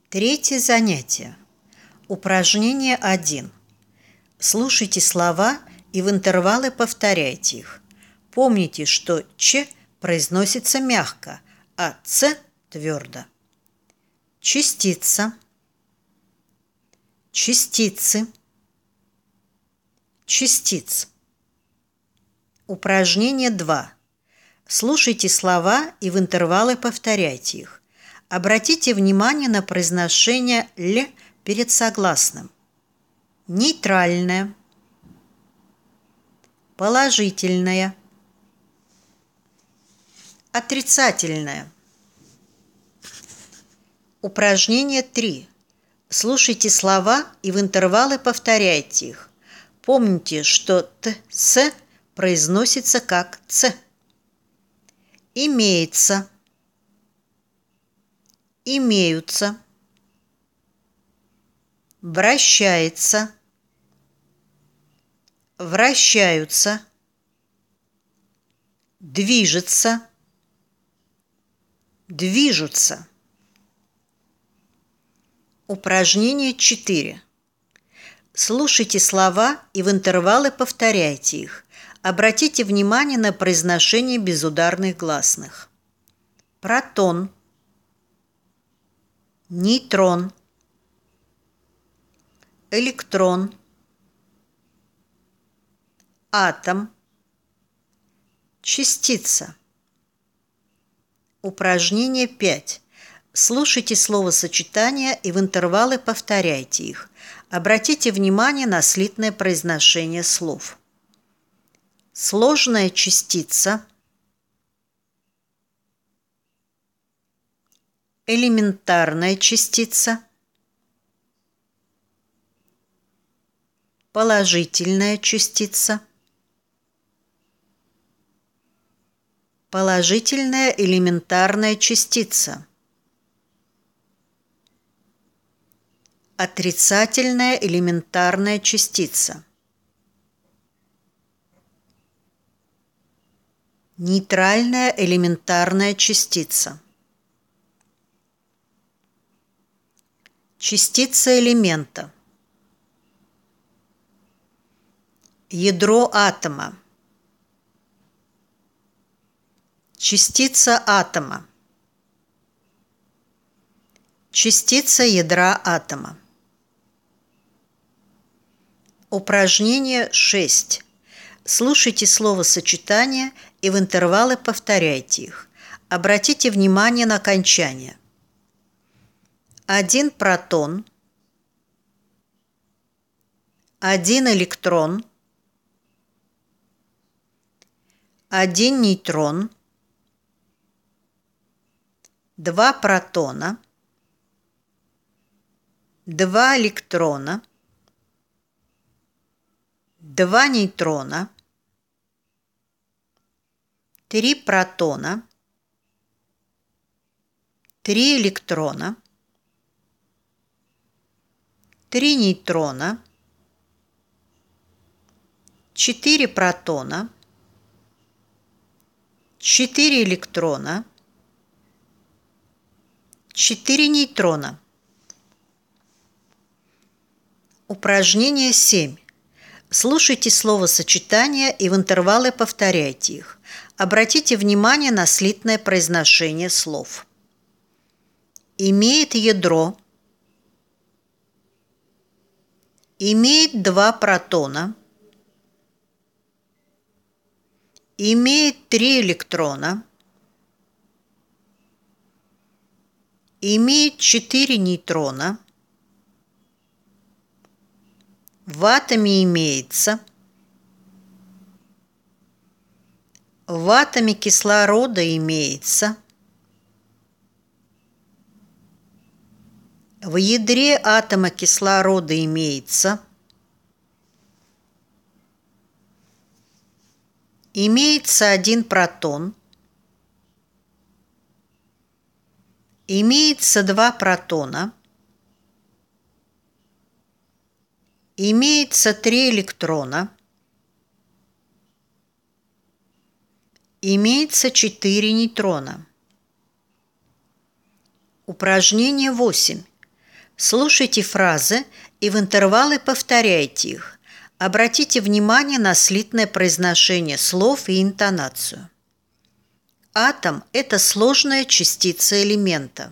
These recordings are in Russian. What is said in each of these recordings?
Третье занятие. Упражнение 1. Слушайте слова и в интервалы повторяйте их. Помните, что «ч» произносится мягко, а «ц» твердо. Частица, частицы, частиц. Упражнение 2. Слушайте слова и в интервалы повторяйте их. Обратите внимание на произношение «л» перед согласным. Нейтральное, положительное, отрицательное. Упражнение 3. Слушайте слова и в интервалы повторяйте их. Помните, что «т», «с» произносится как «ц». Имеется, имеются, вращается, вращаются, движется, движутся. Упражнение 4. Слушайте слова и в интервалы повторяйте их. Обратите внимание на произношение безударных гласных. Протон, нейтрон, электрон, атом, частица. Упражнение 5. Слушайте словосочетания и в интервалы повторяйте их. Обратите внимание на слитное произношение слов. Сложная частица, элементарная частица, положительная частица, положительная элементарная частица, отрицательная элементарная частица, нейтральная элементарная частица, частица элемента, ядро атома, частица атома, частица ядра атома. Упражнение 6. Слушайте словосочетания и в интервалы повторяйте их. Обратите внимание на окончание. Один протон, один электрон, один нейтрон, два протона, два электрона, два нейтрона, три протона, три электрона, три нейтрона, четыре протона, четыре электрона, четыре нейтрона. Упражнение 7. Слушайте словосочетания и в интервалы повторяйте их. Обратите внимание на слитное произношение слов. Имеет ядро, имеет два протона, имеет три электрона, имеет четыре нейтрона, в атоме имеется, в атоме кислорода имеется, в ядре атома кислорода имеется, имеется один протон, имеется два протона, имеется три электрона, имеется четыре нейтрона. Упражнение 8. Слушайте фразы и в интервалы повторяйте их. Обратите внимание на слитное произношение слов и интонацию. Атом – это сложная частица элемента.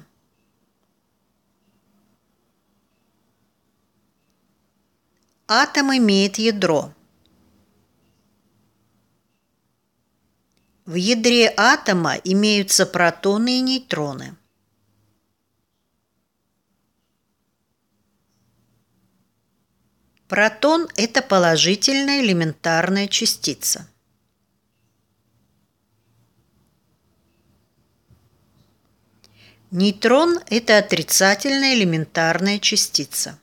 Атом имеет ядро. В ядре атома имеются протоны и нейтроны. Протон – это положительная элементарная частица. Нейтрон – это отрицательная элементарная частица.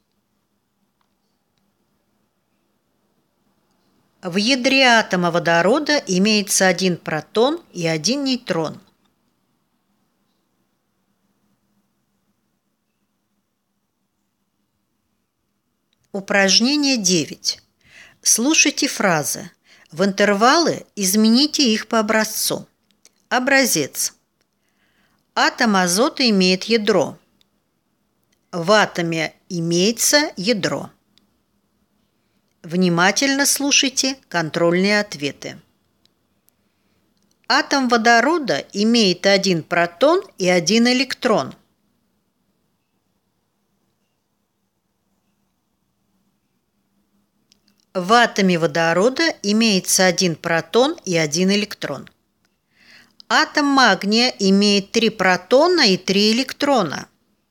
В ядре атома водорода имеется один протон и один нейтрон. Упражнение 9. Слушайте фразы. В интервалы измените их по образцу. Образец. Атом азота имеет ядро. В атоме имеется ядро. Внимательно слушайте контрольные ответы. Атом водорода имеет один протон и один электрон. В атоме водорода имеется один протон и один электрон. Атом магния имеет 3 протона и 3 электрона.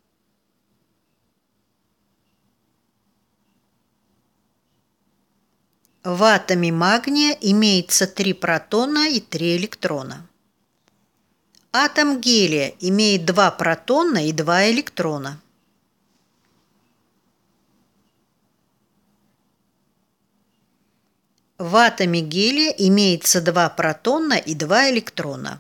В атоме магния имеется 3 протона и 3 электрона. Атом гелия имеет 2 протона и 2 электрона. В атоме гелия имеется 2 протона и 2 электрона.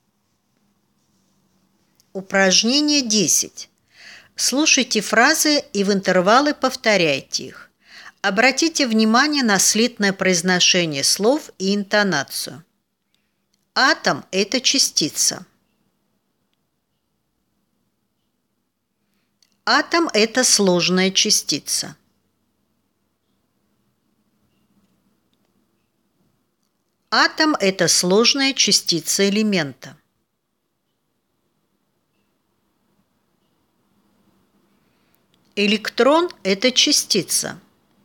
Упражнение 10. Слушайте фразы и в интервалы повторяйте их. Обратите внимание на слитное произношение слов и интонацию. Атом – это частица. Атом – это сложная частица. Атом – это сложная частица элемента. Электрон – это частица.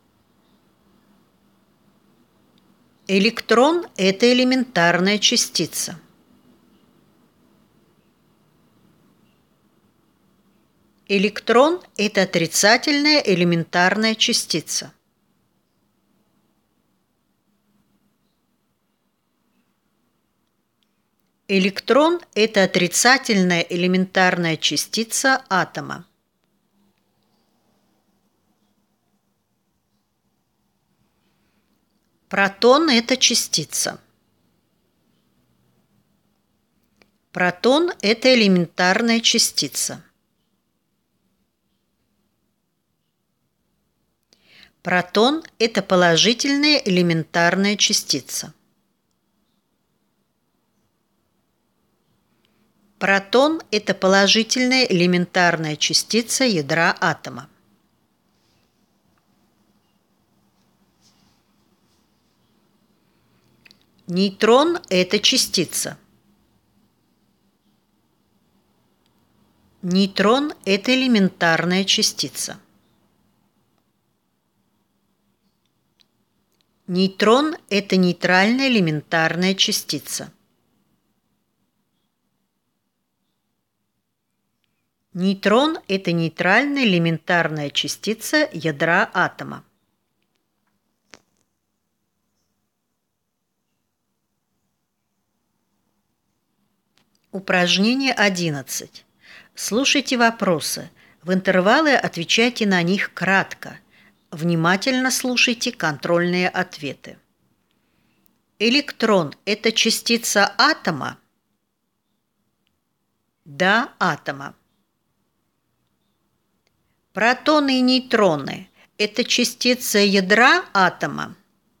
Электрон – это элементарная частица. Электрон – это отрицательная элементарная частица. Электрон – это отрицательная элементарная частица атома. Протон – это частица. Протон – это элементарная частица. Протон – это положительная элементарная частица. Протон – это положительная элементарная частица ядра атома. Нейтрон – это частица. Нейтрон – это элементарная частица. Нейтрон – это нейтральная элементарная частица. Нейтрон – это нейтральная элементарная частица ядра атома. Упражнение 11. Слушайте вопросы. В интервалы отвечайте на них кратко. Внимательно слушайте контрольные ответы. Электрон – это частица атома? Да, атома. Протоны и нейтроны – это частица ядра атома?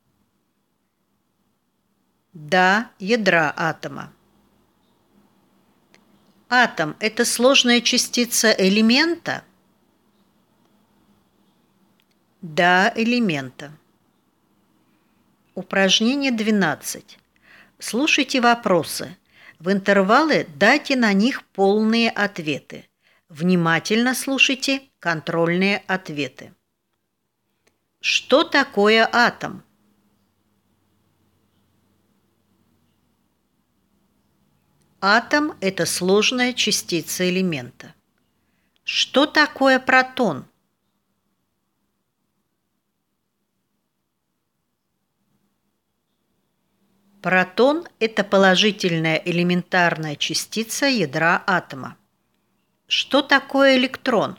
Да, ядра атома. Атом – это сложная частица элемента? Да, элемента. Упражнение 12. Слушайте вопросы. В интервалы дайте на них полные ответы. Внимательно слушайте контрольные ответы. Что такое атом? Атом – это сложная частица элемента. Что такое протон? Протон – это положительная элементарная частица ядра атома. Что такое электрон?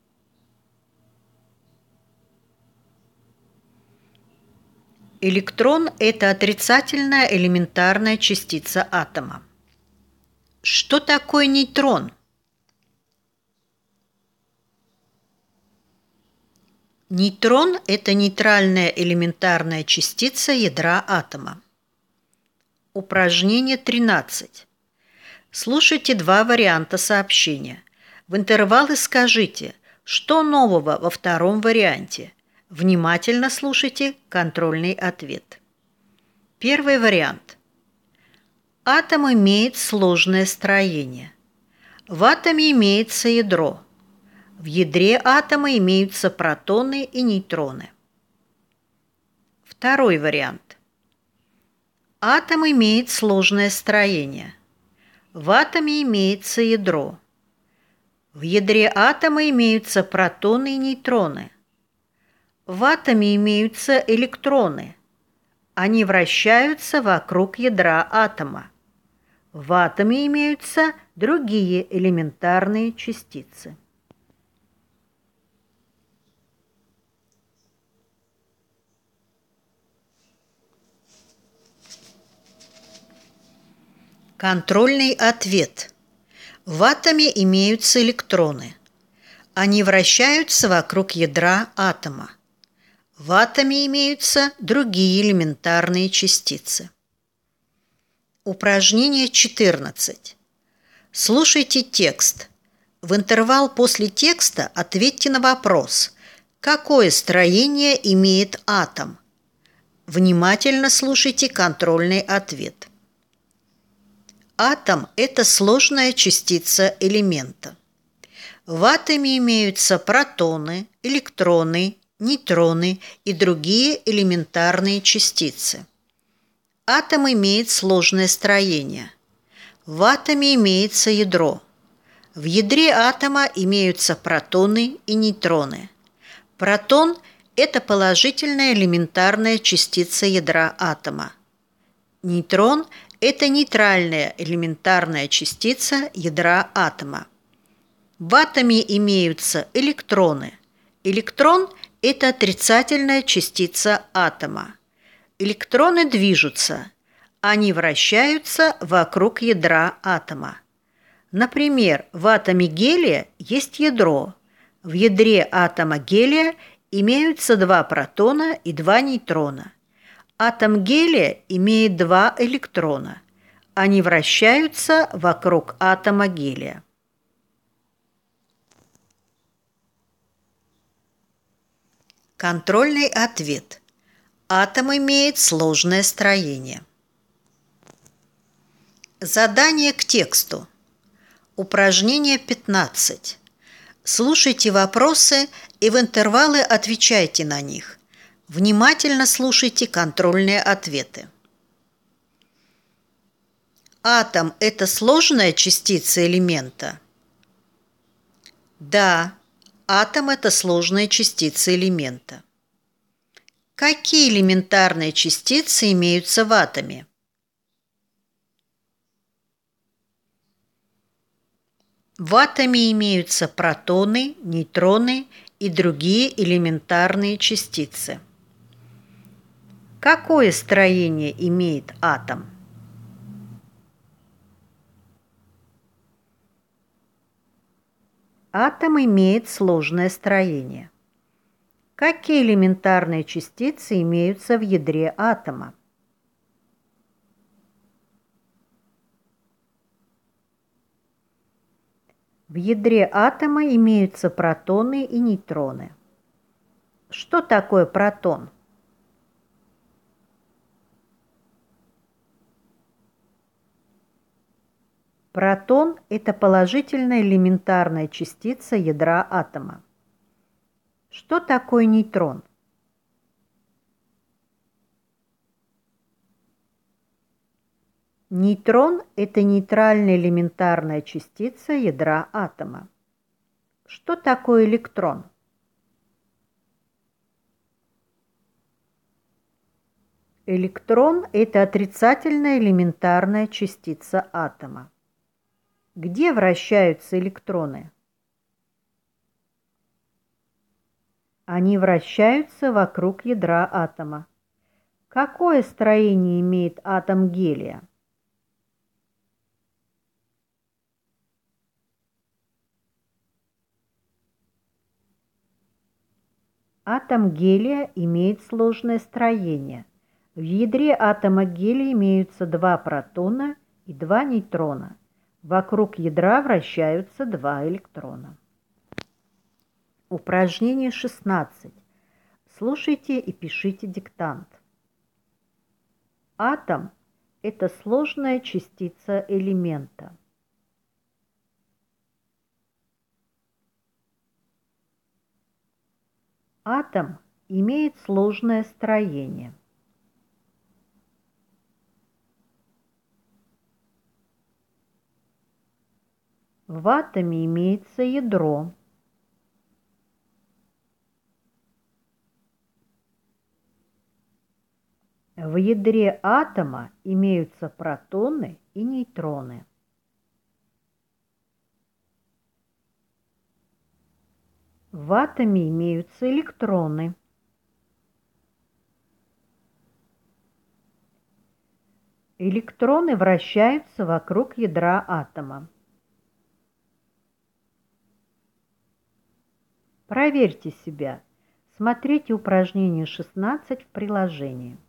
Электрон – это отрицательная элементарная частица атома. Что такое нейтрон? Нейтрон – это нейтральная элементарная частица ядра атома. Упражнение 13. Слушайте два варианта сообщения. В интервалы скажите, что нового во втором варианте. Внимательно слушайте контрольный ответ. Первый вариант. Атом имеет сложное строение. В атоме имеется ядро. В ядре атома имеются протоны и нейтроны. Второй вариант. Атом имеет сложное строение. В атоме имеется ядро. В ядре атома имеются протоны и нейтроны. В атоме имеются электроны. Они вращаются вокруг ядра атома. В атоме имеются другие элементарные частицы. Контрольный ответ. В атоме имеются электроны. Они вращаются вокруг ядра атома. В атоме имеются другие элементарные частицы. Упражнение 14. Слушайте текст. В интервал после текста ответьте на вопрос, какое строение имеет атом. Внимательно слушайте контрольный ответ. Атом – это сложная частица элемента. В атоме имеются протоны, электроны, нейтроны и другие элементарные частицы. Атом имеет сложное строение. В атоме имеется ядро. В ядре атома имеются протоны и нейтроны. Протон – это положительная элементарная частица ядра атома. Нейтрон – это нейтральная элементарная частица ядра атома. В атоме имеются электроны. Электрон – это отрицательная частица атома. Электроны движутся. Они вращаются вокруг ядра атома. Например, в атоме гелия есть ядро. В ядре атома гелия имеются два протона и два нейтрона. Атом гелия имеет два электрона. Они вращаются вокруг атома гелия. Контрольный ответ. Атом имеет сложное строение. Задание к тексту. Упражнение 15. Слушайте вопросы и в интервалы отвечайте на них. Внимательно слушайте контрольные ответы. Атом – это сложная частица элемента? Да, атом – это сложная частица элемента. Какие элементарные частицы имеются в атоме? В атоме имеются протоны, нейтроны и другие элементарные частицы. Какое строение имеет атом? Атом имеет сложное строение. Какие элементарные частицы имеются в ядре атома? В ядре атома имеются протоны и нейтроны. Что такое протон? Протон – это положительная элементарная частица ядра атома. Что такое нейтрон? Нейтрон – это нейтральная элементарная частица ядра атома. Что такое электрон? Электрон – это отрицательная элементарная частица атома. Где вращаются электроны? Они вращаются вокруг ядра атома. Какое строение имеет атом гелия? Атом гелия имеет сложное строение. В ядре атома гелия имеются 2 протона и 2 нейтрона. Вокруг ядра вращаются 2 электрона. Упражнение 16. Слушайте и пишите диктант. Атом – это сложная частица элемента. Атом имеет сложное строение. В атоме имеется ядро. В ядре атома имеются протоны и нейтроны. В атоме имеются электроны. Электроны вращаются вокруг ядра атома. Проверьте себя. Смотрите упражнение 16 в приложении.